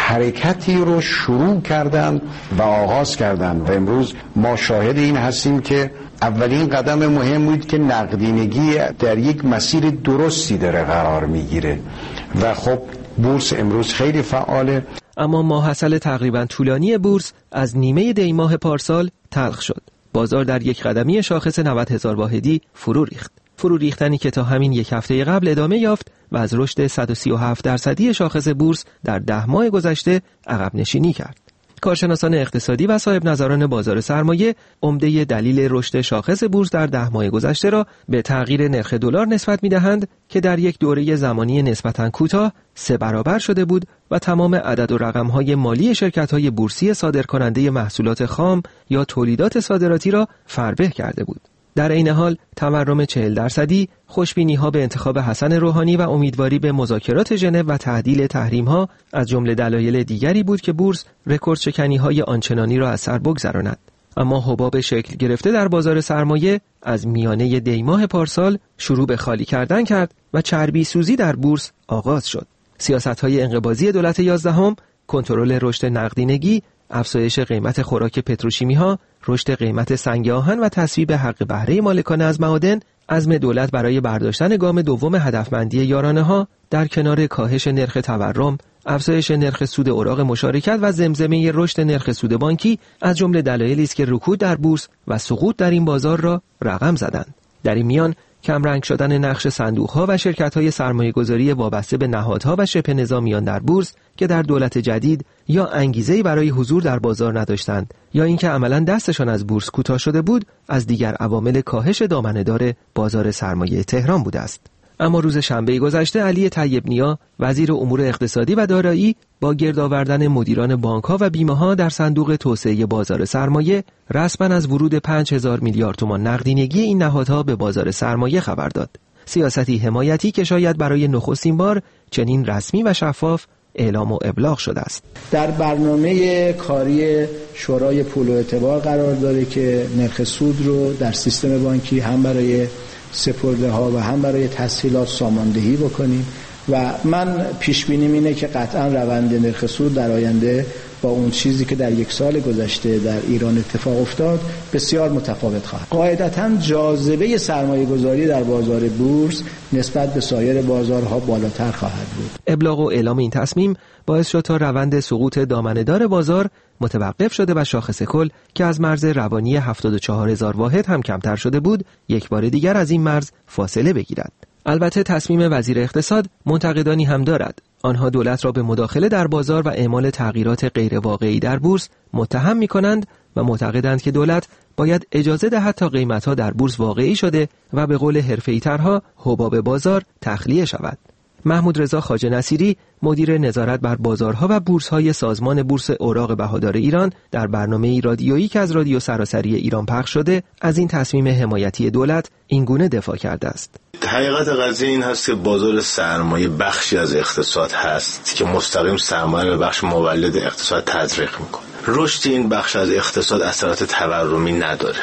حرکتی رو شروع کردند و آغاز کردند و امروز ما شاهد این هستیم که اولین قدم مهم بود که نقدینگی در یک مسیر درستی داره قرار میگیره و خب بورس امروز خیلی فعاله. اما ماحصل تقریبا طولانی بورس از نیمه دی ماه پارسال تلخ شد. بازار در یک قدمی شاخص نود هزار واحدی فرو ریخت. فرو ریختنی که تا همین یک هفته قبل ادامه یافت و از رشد صد و سی و هفت درصدی شاخص بورس در ده ماه گذشته عقب نشینی کرد. کارشناسان اقتصادی و صاحب نظران بازار سرمایه عمده دلیل رشد شاخص بورس در ده ماه گذشته را به تغییر نرخ دلار نسبت می‌دهند که در یک دوره زمانی نسبتاً کوتاه سه برابر شده بود و تمام عدد و رقم‌های مالی شرکت‌های بورسی صادرکننده محصولات خام یا تولیدات صادراتی را فربه کرده بود. در عین حال تورم چهل درصدی، خوشبینی‌ها به انتخاب حسن روحانی و امیدواری به مذاکرات ژنو و تعدیل تحریم‌ها از جمله دلایل دیگری بود که بورس رکورد شکنی‌های آنچنانی را از سر بگذراند. اما حباب شکل گرفته در بازار سرمایه از میانه دی ماه پارسال شروع به خالی کردن کرد و چربی سوزی در بورس آغاز شد. سیاست‌های انقباضی دولت یازدهم، کنترل رشد نقدینگی، افزایش قیمت خوراک پتروشیمی‌ها، رشد قیمت سنگ آهن و تصویب حق بهره مالکان از معادن، عزم دولت برای برداشتن گام دوم هدفمندی یارانه‌ها در کنار کاهش نرخ تورم، افزایش نرخ سود اوراق مشارکت و زمزمه رشد نرخ سود بانکی از جمله دلایلی است که رکود در بورس و سقوط در این بازار را رقم زدند. در این میان کمرنگ شدن نقش صندوق‌ها و شرکت‌های سرمایه‌گذاری وابسته به نهادها و شبه نظامیان در بورس که در دولت جدید یا انگیزه‌ای برای حضور در بازار نداشتند یا اینکه عملاً دستشان از بورس کوتاه شده بود، از دیگر عوامل کاهش دامنه‌دار بازار سرمایه تهران بوده است. اما روز شنبه گذشته علی طیب نیا وزیر امور اقتصادی و دارایی با گرد آوردن مدیران بانک‌ها و بیمه‌ها در صندوق توسعه بازار سرمایه رسما از ورود پنج هزار میلیارد تومان نقدینگی این نهادها به بازار سرمایه خبر داد. سیاستی حمایتی که شاید برای نخستین بار چنین رسمی و شفاف اعلام و ابلاغ شده است. در برنامه کاری شورای پول و اعتبار قرار داره که نرخ سود رو در سیستم بانکی هم برای سپرده ها و هم برای تسهیلات ساماندهی بکنیم و من پیش بینیم اینه که قطعا روند نرخ سود در آینده با اون چیزی که در یک سال گذشته در ایران اتفاق افتاد بسیار متفاوت خواهد. قاعدتاً جاذبه سرمایه گذاری در بازار بورس نسبت به سایر بازارها بالاتر خواهد بود. ابلاغ و اعلام این تصمیم باعث شد تا روند سقوط دامنه‌دار بازار متوقف شده و شاخص کل که از مرز روانی هفتاد و چهار هزار واحد هم کمتر شده بود، یک بار دیگر از این مرز فاصله بگیرد. البته تصمیم وزیر اقتصاد منتقدانی هم دارد. آنها دولت را به مداخله در بازار و اعمال تغییرات غیرواقعی در بورس متهم می‌کنند و معتقدند که دولت باید اجازه دهد تا قیمت‌ها در بورس واقعی شده و به قول حرفه‌ای‌ترها حباب بازار تخلیه شود. محمود رضا خواجه نصیری مدیر نظارت بر بازارها و بورس‌های سازمان بورس اوراق بهادار ایران در برنامه رادیویی که از رادیو سراسری ایران پخش شده از این تصمیم حمایتی دولت اینگونه دفاع کرده است. حقیقت قضیه این هست که بازار سرمایه بخشی از اقتصاد هست که مستقیم سرمایه به بخش مولد اقتصاد تزریق میکنه. رشد این بخش از اقتصاد اثرات تورمی نداره.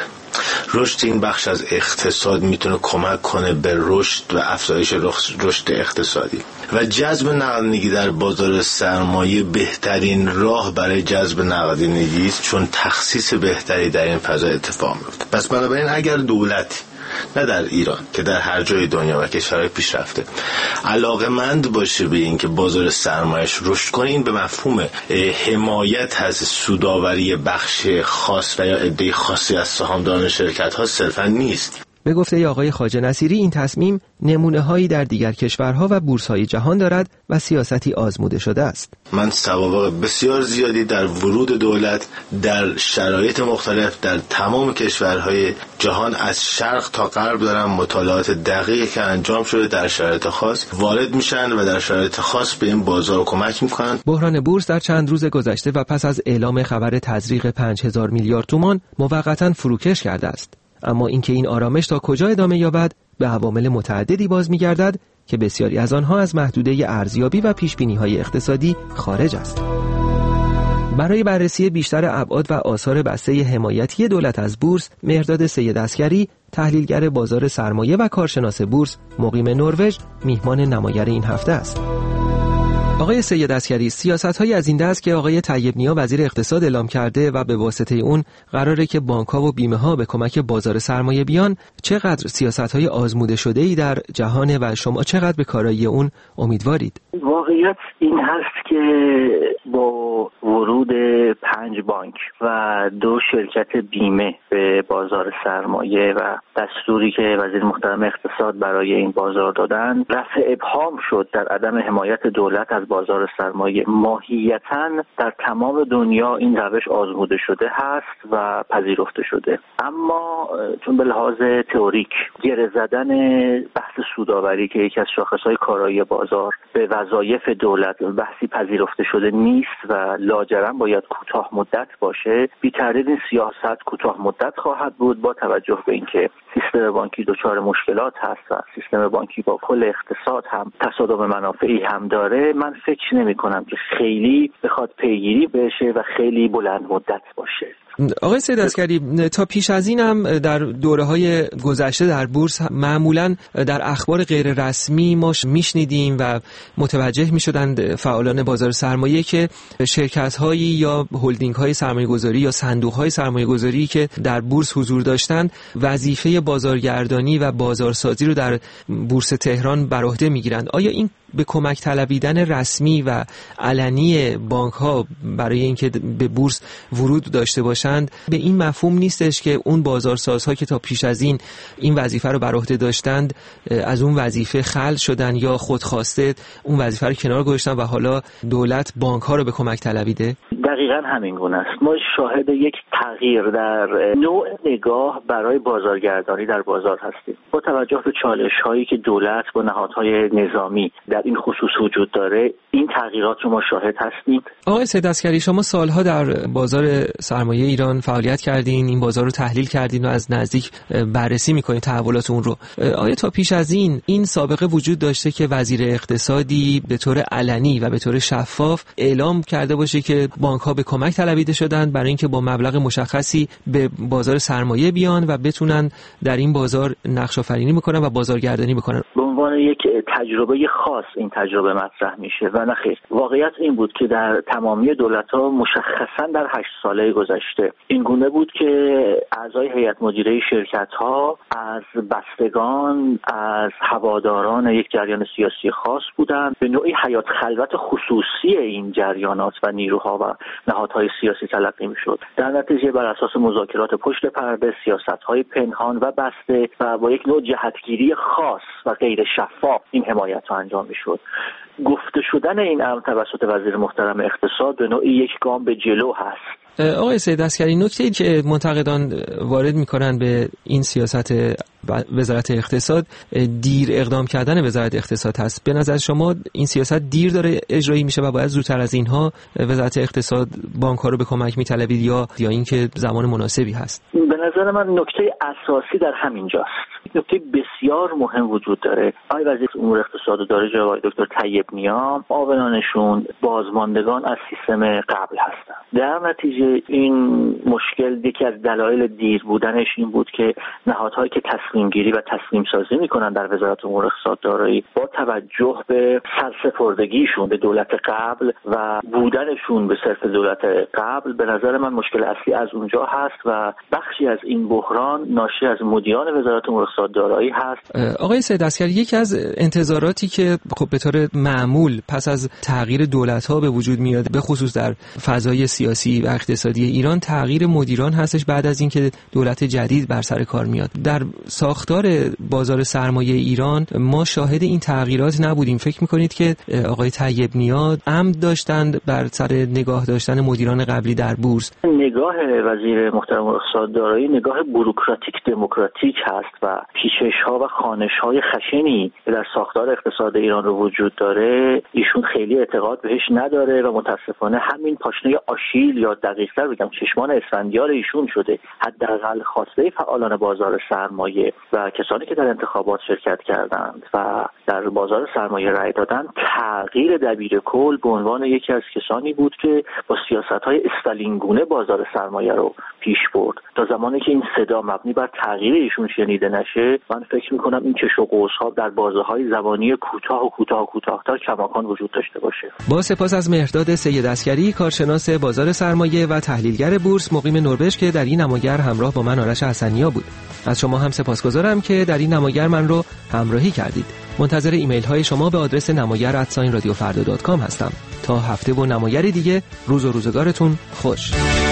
رشد این بخش از اقتصاد میتونه کمک کنه به رشد و افزایش رشد اقتصادی و جذب نقدینگی در بازار سرمایه بهترین راه برای جذب نقدینگی است، چون تخصیص بهتری در این فضا اتفاق میفته. پس بنابراین اگر دولتی نه در ایران که در هر جای دنیا و کشورهای پیشرفته علاقه‌مند باشه به این که بازار سرمایه‌اش رشد کنه، این به مفهوم حمایت از سودآوری بخش خاص و یا عده خاصی از سهامداران شرکت‌ها صرفاً نیست. به گفته آقای خواجه نصیری این تصمیم نمونه‌هایی در دیگر کشورها و بورس‌های جهان دارد و سیاستی آزموده شده است. من سوابق بسیار زیادی در ورود دولت در شرایط مختلف در تمام کشورهای جهان از شرق تا غرب دارم. مطالعات دقیقی که انجام شده در شرایط خاص وارد میشن و در شرایط خاص به این بازار کمک میکنن. بحران بورس در چند روز گذشته و پس از اعلام خبر تزریق پنج هزار میلیارد تومان موقتا فروکش کرده است. اما اینکه این آرامش تا کجا ادامه یابد به عوامل متعددی باز می‌گردد که بسیاری از آنها از محدوده ارزیابی و پیش‌بینی‌های اقتصادی خارج است. برای بررسی بیشتر ابعاد و آثار بسته حمایتی دولت از بورس، مهرداد سید عسکری، تحلیلگر بازار سرمایه و کارشناس بورس مقیم نروژ، میهمان نمایر این هفته است. آقای سید عسکری، سیاست‌هایی از این دست که آقای طیب نیا وزیر اقتصاد اعلام کرده و به واسطه اون قراره که بانک‌ها و بیمه‌ها به کمک بازار سرمایه بیان، چقدر سیاست‌های آزموده شده‌ای در جهان و شما چقدر به کارایی اون امیدوارید؟ واقعیت این هست که با ورود پنج بانک و دو شرکت بیمه به بازار سرمایه و دستوری که وزیر محترم اقتصاد برای این بازار دادن، رفع ابهام شد در عدم حمایت دولت از بازار سرمایه. ماهیتاً در تمام دنیا این روش آزموده شده هست و پذیرفته شده، اما چون به لحاظ تئوریک گره زدن بحث سودآوری که یکی از شاخص‌های کارایی بازار به وظایف دولت بحثی پذیرفته شده نیست و لاجرم باید کوتاه مدت باشه، بی‌تردید این سیاست کوتاه مدت خواهد بود با توجه به اینکه سیستم بانکی دچار مشکلات هست و سیستم بانکی با کل اقتصاد هم تصادم منافعی هم داره. من فکر نمی کنم که خیلی بخواد پیگیری بشه و خیلی بلند مدت باشه. آقای سید عسکری، تا پیش از این هم در دوره‌های گذشته در بورس معمولاً در اخبار غیر رسمی ما میشنیدیم و متوجه میشدند فعالان بازار سرمایه که شرکت‌هایی یا هلدینگ‌های سرمایه‌گذاری یا صندوق‌های سرمایه‌گذاری که در بورس حضور داشتند وظیفه بازارگردانی و بازارسازی رو در بورس تهران بر عهده میگیرند. آیا این به کمک طلبیدن رسمی و علنی بانک‌ها برای اینکه به بورس ورود داشته باشند به این مفهوم نیستش که اون بازارسازها که تا پیش از این این وظیفه رو بر عهده داشتند از اون وظیفه خلع شدن یا خودخواسته اون وظیفه رو کنار گذاشتن و حالا دولت بانک‌ها رو به کمک طلبیده؟ دقیقاً همین گونه است. ما شاهد یک تغییر در نوع نگاه برای بازارگردانی در بازار هستیم. با توجه به چالش‌هایی که دولت با نهادهای نظامی در این خصوص وجود داره، این تغییرات رو ما شاهد هستیم. آقای سید عسکری، شما سالها در بازار سرمایه ایران فعالیت کردین، این بازار رو تحلیل کردین و از نزدیک بررسی می‌کنین تحولات اون رو. آیا تا پیش از این این سابقه وجود داشته که وزیر اقتصادی به طور علنی و به طور شفاف اعلام کرده باشه که بانک‌ها به کمک طلبیده شدند برای اینکه با مبلغ مشخصی به بازار سرمایه بیان و بتونن در این بازار نقش آفرینی بکنن و بازارگردانی بکنن؟ به عنوان یک تجربه خاص این تجربه مطرح میشه و نه خیر. واقعیت این بود که در تمامی دولت‌ها مشخصاً در هشت ساله گذشته این گونه بود که اعضای هیئت مدیره شرکت‌ها از بستگان، از هواداران یک جریان سیاسی خاص بودند. به نوعی حیات خلوت خصوصی این جریانات و نیروها و نهادهای سیاسی تلقی میشد. در نتیجه بر اساس مذاکرات پشت پرده، سیاست‌های پنهان و بسته و با یک نوع جهتگیری خاص و غیر شفاف این حمایت ها انجام میشد. گفته شدن این امر توسط وزیر محترم اقتصاد به نوعی یک گام به جلو هست. آقای سید عسکری، نکته‌ای که منتقدان وارد می‌کنن به این سیاست وزارت اقتصاد دیر اقدام کردن وزارت اقتصاد هست. به نظر شما این سیاست دیر داره اجرایی میشه و باید زودتر از اینها وزارت اقتصاد بانک‌ها رو به کمک می‌طلبید یا یا اینکه زمان مناسبی هست؟ به نظر من نکته اساسی در همین جاست. نکته بسیار مهم وجود داره. آقای وزیر امور اقتصاد و دارای جناب دکتر طیب نیا معاونانشون بازماندگان از سیستم قبل هستند. در نتیجه این مشکل یکی از دلایل دیر بودنش این بود که نهادهایی که تصمیم گیری و تصمیم سازی میکنن در وزارت امور اقتصاد دارایی با توجه به سرسپردگیشون به دولت قبل و بودنشون به صرف دولت قبل، به نظر من مشکل اصلی از اونجا هست و بخشی از این بحران ناشی از مدیران وزارت امور اقتصاد دارایی هست. آقای سید عسکری، یکی از انتظاراتی که خب به طور معمول پس از تغییر دولت‌ها به وجود میاد، به خصوص در فضای سیاسی و اقتصادی ایران، تغییر مدیران هستش بعد از اینکه دولت جدید بر سر کار میاد. در ساختار بازار سرمایه ایران ما شاهد این تغییرات نبودیم. فکر میکنید که آقای طیب نیا عمد داشتند بر سر نگاه داشتن مدیران قبلی در بورس؟ نگاه وزیر محترم اقتصاد دارایی نگاه بوروکراتیک دموکراتیک هست و پیچش‌ها و خوانش‌های خشنی که در ساختار اقتصاد ایران رو وجود داره ایشون خیلی اعتقاد بهش نداره و متاسفانه همین پاشنه آشیل یا دقیق‌تر بگم چشمان اسفندیار ایشون شده. حداقل خواسته فعالان بازار سرمایه و کسانی که در انتخابات شرکت کردند و در بازار سرمایه رأی دادند تغییر دبیر کل به عنوان یکی از کسانی بود که با سیاست‌های استالینگونه بازار سرمایه رو پیش برد. تا زمانی که این صدا مبنی بر تغییر ایشون شنیده نشه باشه، من فکر میکنم این کش و قوس‌ها در بازه‌های زمانی کوتاه و کوتاه و کوتاه‌تر کماکان وجود داشته باشه. با سپاس از مهرداد سید عسگری، کارشناس بازار سرمایه و تحلیلگر بورس مقیم نروژ که در این نماگر همراه با من آرش حسنیا بود. از شما هم سپاسگزارم که در این نماگر من رو همراهی کردید. منتظر ایمیل های شما به آدرس نماگر ات رادیو فردا دات کام هستم. تا هفته و نماگر دیگه، روز و روزگارتون خوش.